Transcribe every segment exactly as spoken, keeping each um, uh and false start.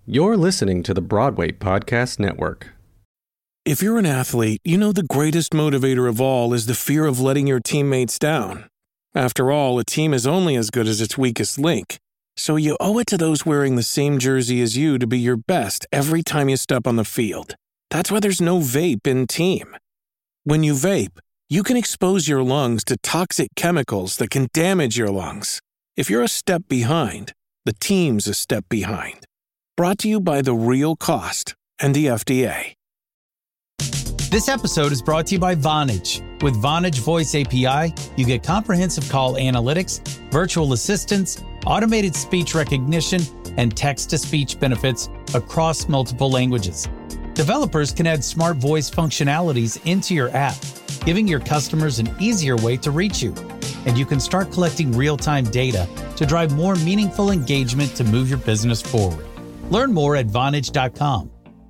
You're listening to the Broadway Podcast Network. If you're an athlete, you know the greatest motivator of all is the fear of letting your teammates down. After all, a team is only as good as its weakest link. So you owe it to those wearing the same jersey as you to be your best every time you step on the field. That's why there's no vape in team. When you vape, you can expose your lungs to toxic chemicals that can damage your lungs. If you're a step behind, the team's a step behind. Brought to you by The Real Cost and the F D A. This episode is brought to you by Vonage. With Vonage Voice A P I, you get comprehensive call analytics, virtual assistance, automated speech recognition, and text-to-speech benefits across multiple languages. Developers can add smart voice functionalities into your app, giving your customers an easier way to reach you. And you can start collecting real-time data to drive more meaningful engagement to move your business forward. Learn more at Vonage dot com.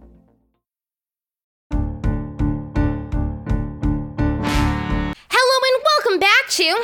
Hello and welcome back to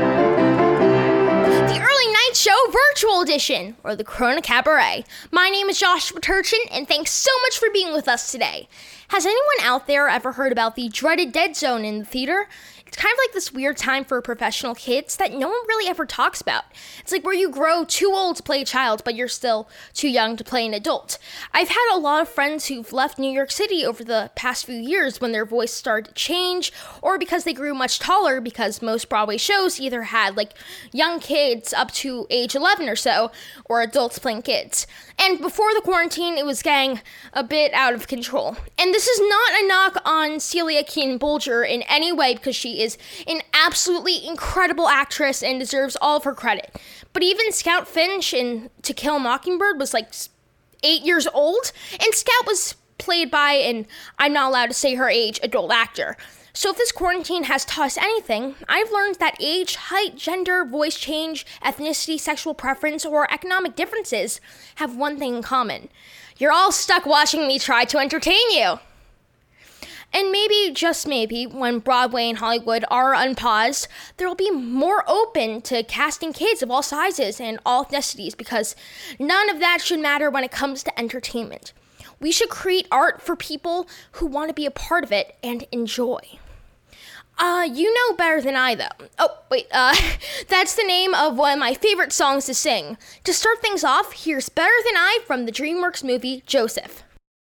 the Early Night Show Virtual Edition, or the Corona Cabaret. My name is Joshua Turchin, and thanks so much for being with us today. Has anyone out there ever heard about the dreaded dead zone in the theater? It's kind of like this weird time for professional kids that no one really ever talks about. It's like where you grow too old to play a child, but you're still too young to play an adult. I've had a lot of friends who've left New York City over the past few years when their voice started to change, or because they grew much taller, because most Broadway shows either had like young kids up to age eleven or so, or adults playing kids. And before the quarantine, it was getting a bit out of control. And this is not a knock on Celia Keenan-Bolger in any way, because she is an absolutely incredible actress and deserves all of her credit. But even Scout Finch in To Kill a Mockingbird was like eight years old, and Scout was played by an, I'm not allowed to say her age, adult actor. So if this quarantine has taught us anything, I've learned that age, height, gender, voice change, ethnicity, sexual preference, or economic differences have one thing in common. You're all stuck watching me try to entertain you. And maybe, just maybe, when Broadway and Hollywood are unpaused, they'll be more open to casting kids of all sizes and all ethnicities, because none of that should matter when it comes to entertainment. We should create art for people who want to be a part of it and enjoy. Uh, you know better than I, though. Oh, wait, uh, that's the name of one of my favorite songs to sing. To start things off, here's Better Than I from the DreamWorks movie, Joseph.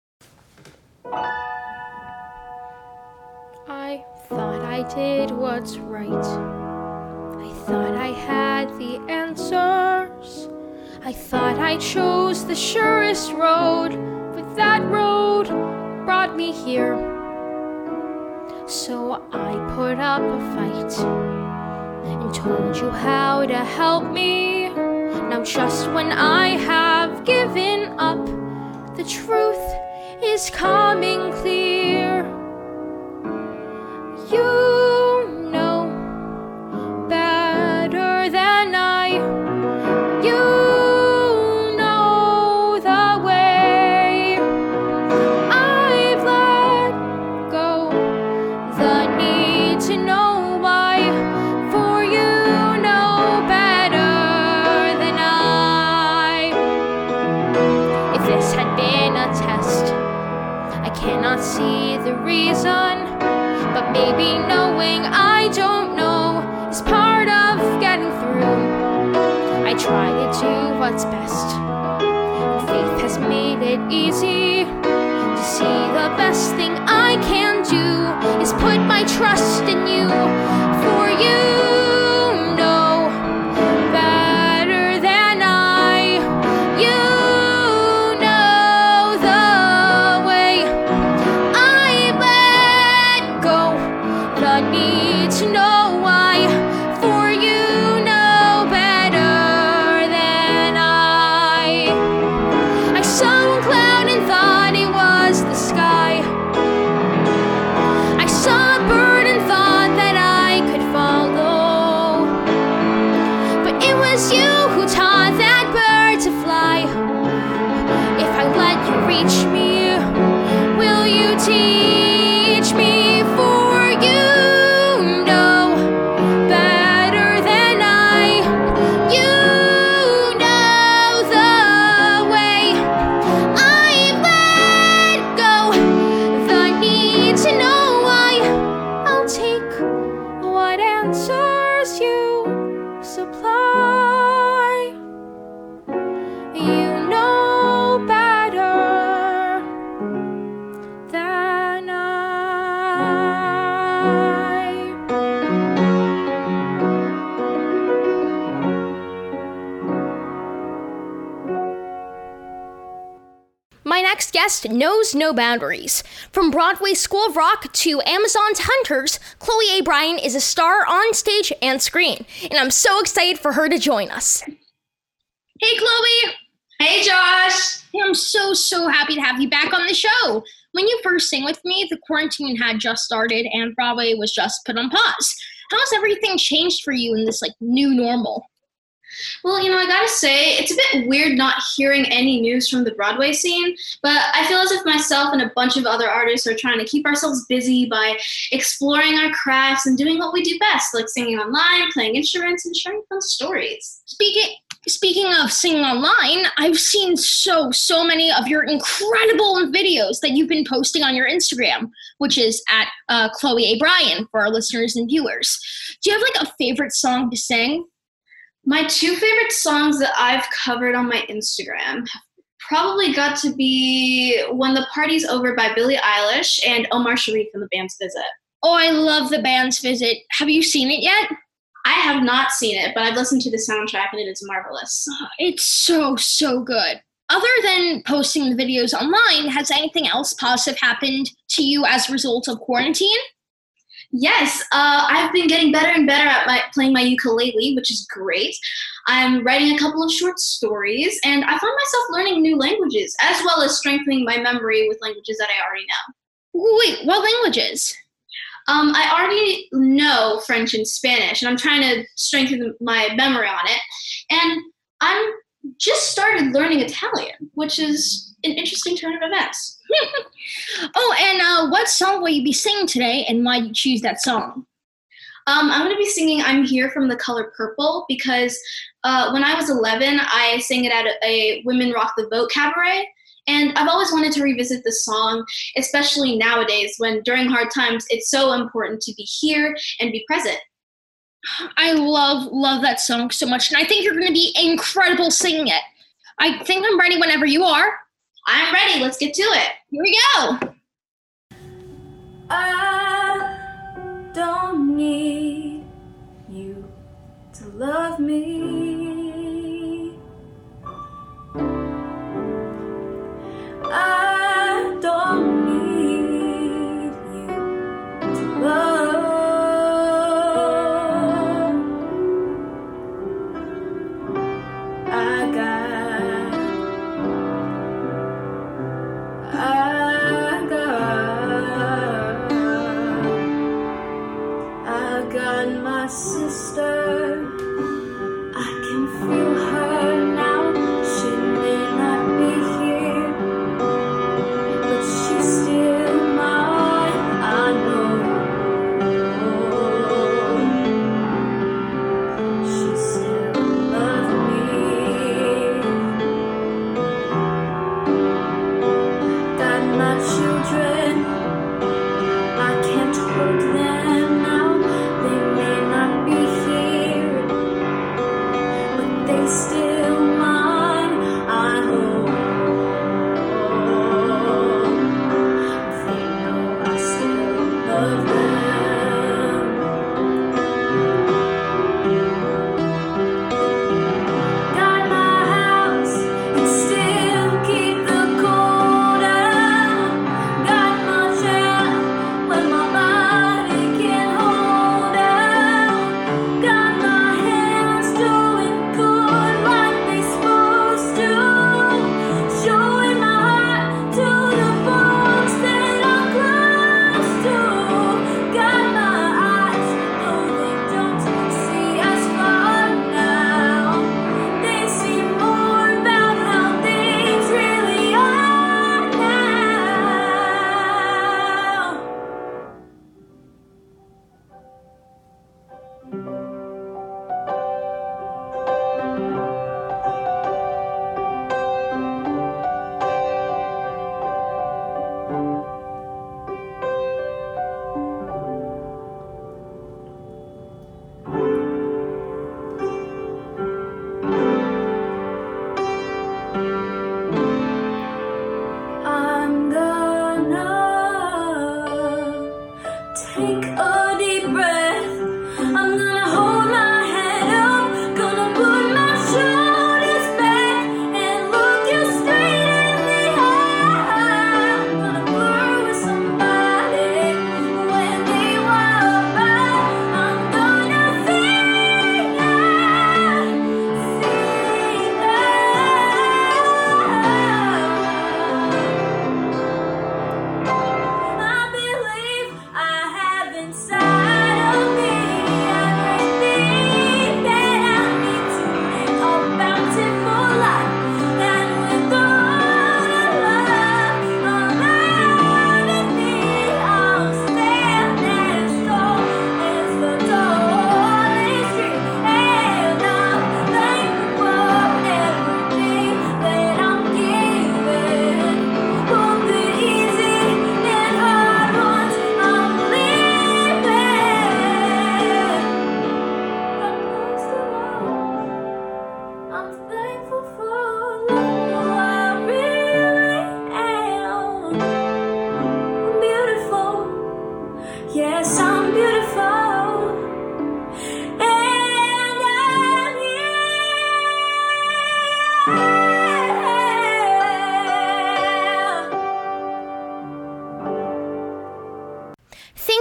I thought I did what's right. I thought I had the answers. I thought I chose the surest road, but that road brought me here. So I put up a fight and told you how to help me. Now just when I have given up, the truth is coming clear. You know better than I. You know the way. I've let go the need to know why. For you know better than I. If this had been a test, I cannot see the reason. But maybe knowing I don't know is part of getting through. I try to do what's best, and faith has made it easy to see the best thing I can do is put my trust in you. For you know better than I. You know the way. I've let go the need to know why. For you know better than I. I saw a cloud and thought it was the sky. I saw a bird and thought that I could follow. But it was you who taught that bird to fly. If I let you reach me, will you teach me? For you know better than I. You know the way. next guest knows no boundaries. From Broadway's School of Rock to Amazon's Hunters, Chloe A. Bryan is a star on stage and screen, and I'm so excited for her to join us. Hey, Chloe! Hey, Josh! I'm so, so happy to have you back on the show. When you first sang with me, the quarantine had just started and Broadway was just put on pause. How's everything changed for you in this, like, new normal? Well, you know, I gotta say, it's a bit weird not hearing any news from the Broadway scene, but I feel as if myself and a bunch of other artists are trying to keep ourselves busy by exploring our crafts and doing what we do best, like singing online, playing instruments, and sharing fun stories. Speaking speaking of singing online, I've seen so, so many of your incredible videos that you've been posting on your Instagram, which is at uh, Chloe A. Bryan for our listeners and viewers. Do you have, like, a favorite song to sing? My two favorite songs that I've covered on my Instagram have probably got to be When the Party's Over by Billie Eilish and Omar Sharif and the Band's Visit. Oh, I love the Band's Visit. Have you seen it yet? I have not seen it, but I've listened to the soundtrack and it is marvelous. Oh, it's so, so good. Other than posting the videos online, has anything else positive happened to you as a result of quarantine? Yes, uh, I've been getting better and better at my, playing my ukulele, which is great. I'm writing a couple of short stories, and I found myself learning new languages, as well as strengthening my memory with languages that I already know. Wait, what languages? Um, I already know French and Spanish, and I'm trying to strengthen my memory on it. And I'm just started learning Italian, which is an interesting turn of events. Oh, and uh, what song will you be singing today, and why did you choose that song? Um, I'm going to be singing I'm Here from the Color Purple because uh, when I was eleven, I sang it at a, a Women Rock the Vote cabaret. And I've always wanted to revisit this song, especially nowadays when during hard times, it's so important to be here and be present. I love, love that song so much. And I think you're going to be incredible singing it. I think I'm ready whenever you are. I'm ready. Let's get to it. Here we go. I don't need you to love me. I don't need you to love. I got, I got, I got my sister. I can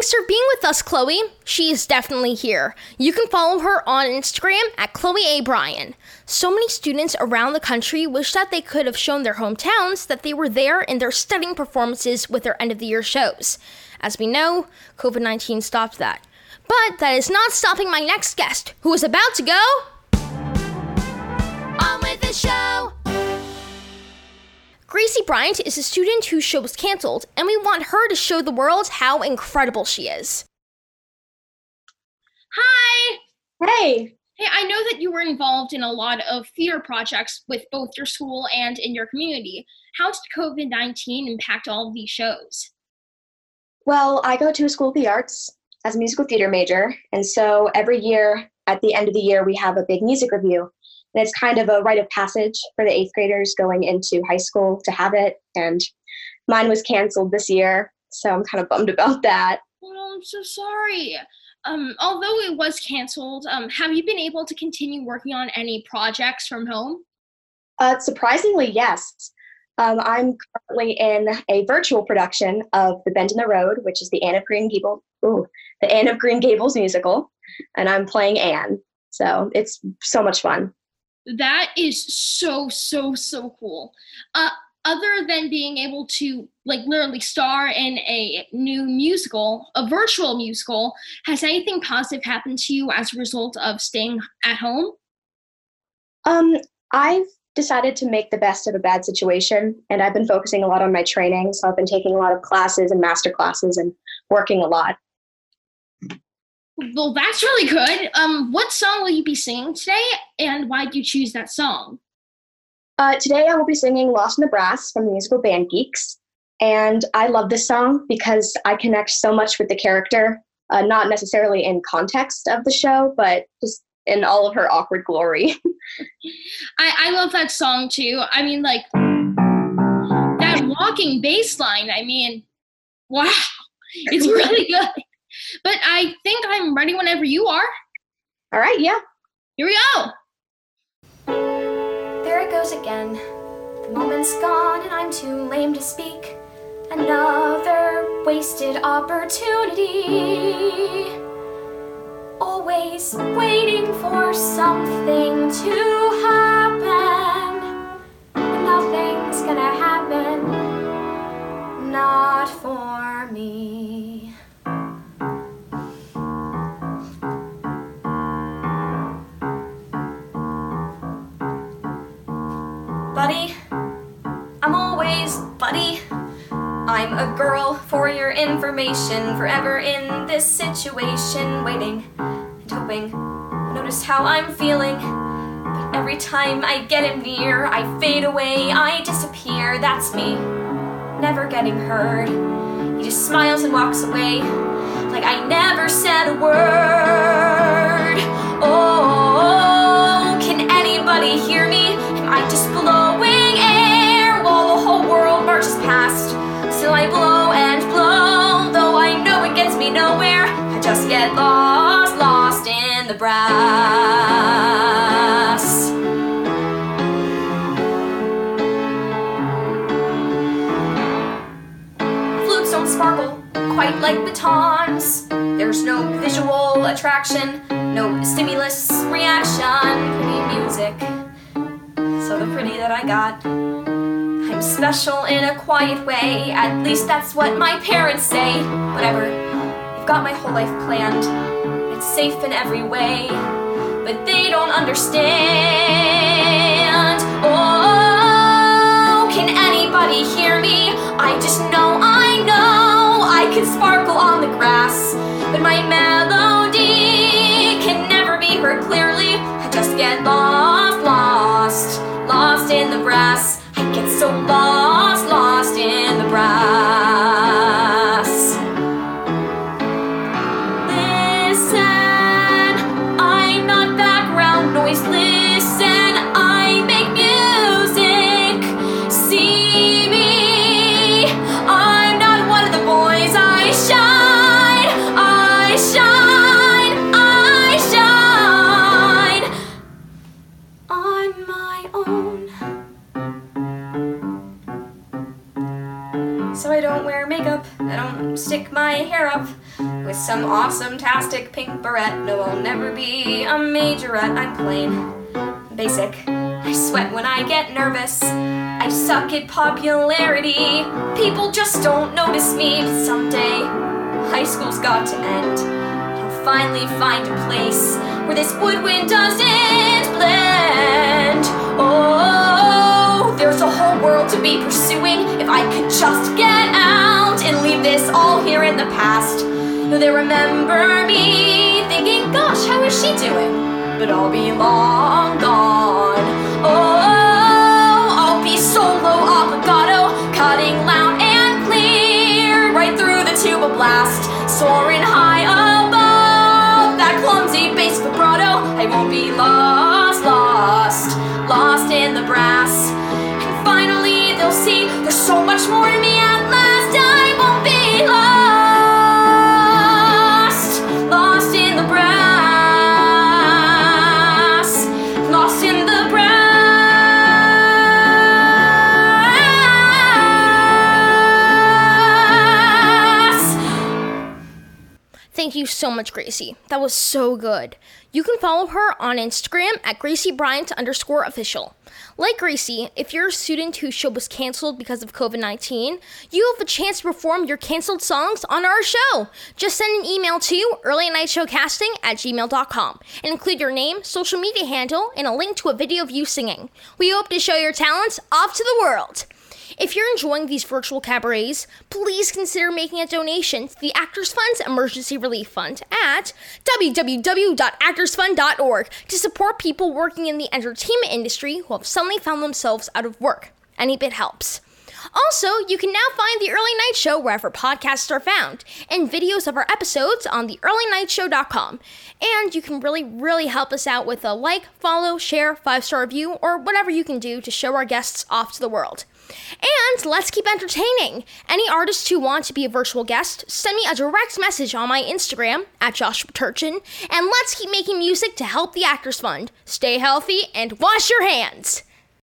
Thanks for being with us, Chloe. She is definitely here. You can follow her on Instagram at Chloe A. Bryan. So many students around the country wish that they could have shown their hometowns that they were there in their stunning performances with their end-of-the-year shows. As we know, covid nineteen stopped that. But that is not stopping my next guest, who is about to go on with the show. Gracie Bryant is a student whose show was canceled, and we want her to show the world how incredible she is. Hi! Hey! Hey, I know that you were involved in a lot of theater projects with both your school and in your community. How did covid nineteen impact all of these shows? Well, I go to a school of the arts as a musical theater major, and so every year, at the end of the year, we have a big music review. And it's kind of a rite of passage for the eighth graders going into high school to have it, and mine was canceled this year, so I'm kind of bummed about that. Oh, I'm so sorry. Um, although it was canceled, um, have you been able to continue working on any projects from home? Uh, surprisingly, yes. Um, I'm currently in a virtual production of The Bend in the Road, which is the Anne of Green Gables, ooh, the Anne of Green Gables musical, and I'm playing Anne. So it's so much fun. That is so, so, so cool. Uh, other than being able to, like, literally star in a new musical, a virtual musical, has anything positive happened to you as a result of staying at home? Um, I've decided to make the best of a bad situation, and I've been focusing a lot on my training, so I've been taking a lot of classes and master classes and working a lot. Well, that's really good. Um, what song will you be singing today, and why did you choose that song? Uh, today I will be singing Lost in the Brass from the musical Band Geeks, and I love this song because I connect so much with the character, uh, not necessarily in context of the show, but just in all of her awkward glory. I, I love that song, too. I mean, like, that walking bass line, I mean, wow, it's really good. But I think I'm ready whenever you are. All right, yeah. Here we go. There it goes again. The moment's gone and I'm too lame to speak. Another wasted opportunity. Always waiting for something to happen. And nothing's gonna happen. Not for me. Buddy, I'm always buddy. I'm a girl, for your information, forever in this situation, waiting and hoping. Notice how I'm feeling, but every time I get him near, I fade away, I disappear. That's me, never getting heard. He just smiles and walks away, like I never said a word. Oh, can anybody hear me? Am I just blowing air while the whole world marches past? Still I blow and blow, though I know it gets me nowhere. I just get lost, lost in the brass. Flutes don't sparkle quite like batons. There's no visual attraction, no stimulus reaction. Pretty music, so the pretty that I got. I'm special in a quiet way, at least that's what my parents say. Whatever, you've got my whole life planned, it's safe in every way, but they don't understand. Oh, can anybody hear me? I just know, I know, I can sparkle on the grass, but my melody can never be heard clearly. I just get lost, lost, lost in the brass. I get so lost, lost in the brass. Listen, I'm not background noise. Listen, I make music. See me, I'm not one of the boys. I shine, I shine, I shine on my own. So I don't wear makeup, I don't stick my hair up, with some awesome-tastic pink beret. No, I'll never be a majorette. I'm plain basic. I sweat when I get nervous. I suck at popularity. People just don't notice me. But someday, high school's got to end. I'll finally find a place where this woodwind doesn't blend. Oh, there's a whole world to be pursuing. If I could just get out and leave this all here in the past. No, they remember me thinking, gosh, how is she doing? But I'll be long gone. Oh, I'll be solo obligato, cutting loud and clear, right through the tuba blast, soaring high above that clumsy bass vibrato. I won't be lost, lost, lost in the brass. And finally they'll see there's so much more to me at last. I won't be lost, lost in the brass. Thank you so much, Gracie. That was so good. You can follow her on Instagram at Gracie Bryant underscore official. Like Gracie, if you're a student whose show was canceled because of covid nineteen, you have a chance to perform your canceled songs on our show. Just send an email to early night show casting at gmail dot com and include your name, social media handle, and a link to a video of you singing. We hope to show your talents off to the world. If you're enjoying these virtual cabarets, please consider making a donation to the Actors Fund's Emergency Relief Fund at w w w dot actors fund dot org to support people working in the entertainment industry who have suddenly found themselves out of work. Any bit helps. Also, you can now find The Early Night Show wherever podcasts are found, and videos of our episodes on the early night show dot com. And you can really, really help us out with a like, follow, share, five-star review, or whatever you can do to show our guests off to the world. And let's keep entertaining. Any artists who want to be a virtual guest, send me a direct message on my Instagram at Joshua Turchin, and let's keep making music to help the Actors Fund. Stay healthy and wash your hands.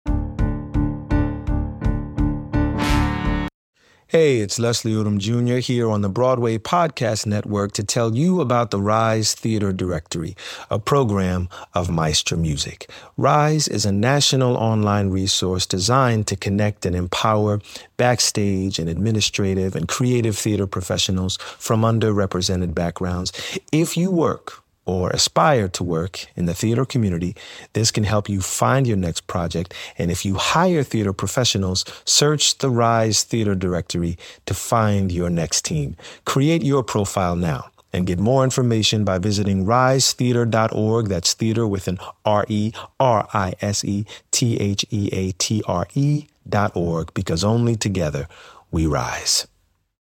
Hey, it's Leslie Odom Junior here on the Broadway Podcast Network to tell you about the Rise Theater Directory, a program of Maestro Music. Rise is a national online resource designed to connect and empower backstage and administrative and creative theater professionals from underrepresented backgrounds. If you work or aspire to work in the theater community, this can help you find your next project. And if you hire theater professionals, search the Rise Theater Directory to find your next team. Create your profile now and get more information by visiting rise theater dot org. That's theater with an R E R I S E T H E A T R E dot org, because only together we rise.